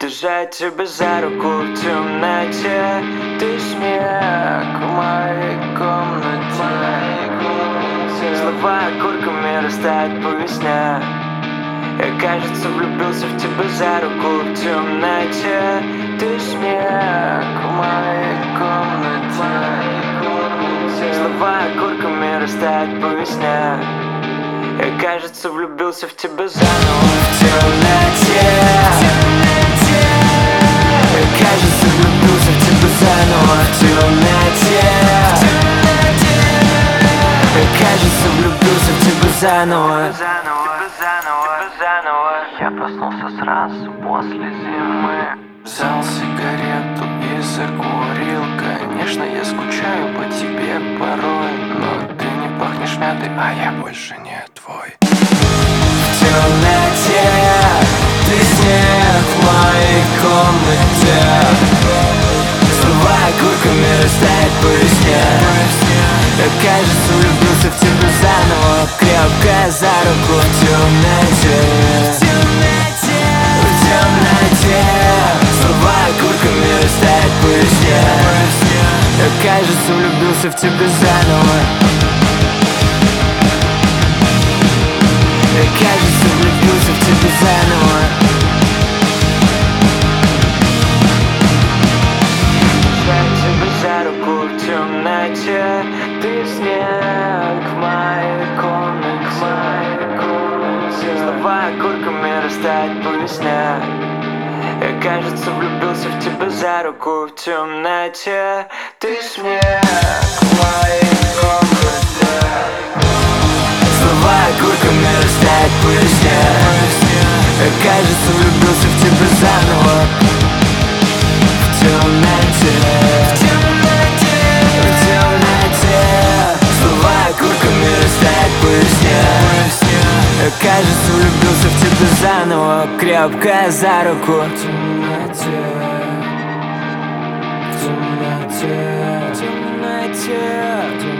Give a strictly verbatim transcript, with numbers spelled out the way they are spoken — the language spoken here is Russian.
Держать тебя за руку в темноте. Ты смех в моей комнате. Слова окурками растают по весне. Я, кажется, влюбился в тебя за руку в темноте. Ты смех в моей комнате. Слова окурками растают по весне. Я, кажется, влюбился в тебя заново в темноте. Я, кажется, влюбился в тебя заново в темноте. Я, кажется, влюбился в тебя заново. Я проснулся сразу после зимы. Взял сигарету и закурил. Конечно, я скучаю по тебе порой, но ты не пахнешь мятой, а я больше не твой. В темноте ты снег в моей комнате. Слова окурками растают по весне. Я, кажется, влюбился в тебя заново, крепко за руку в темноте. В темноте слова окурками растают по весне. Я, кажется, влюбился в тебя заново. Я, кажется, влюбился в тебя заново. Взять тебя за руку в темноте. Ты снег в моей комнате. Слова окурками растают по весне. Я, кажется, влюбился в тебя за руку в темноте. Ты снег в моей комнате. Слова окурками растают по весне. Я, кажется, влюбился в тебя заново в темноте. В темноте, в темноте. Слова окурками растают по весне. Я, кажется, влюбился в тебя заново, крепко за руку в темноте. В темноте, в темноте.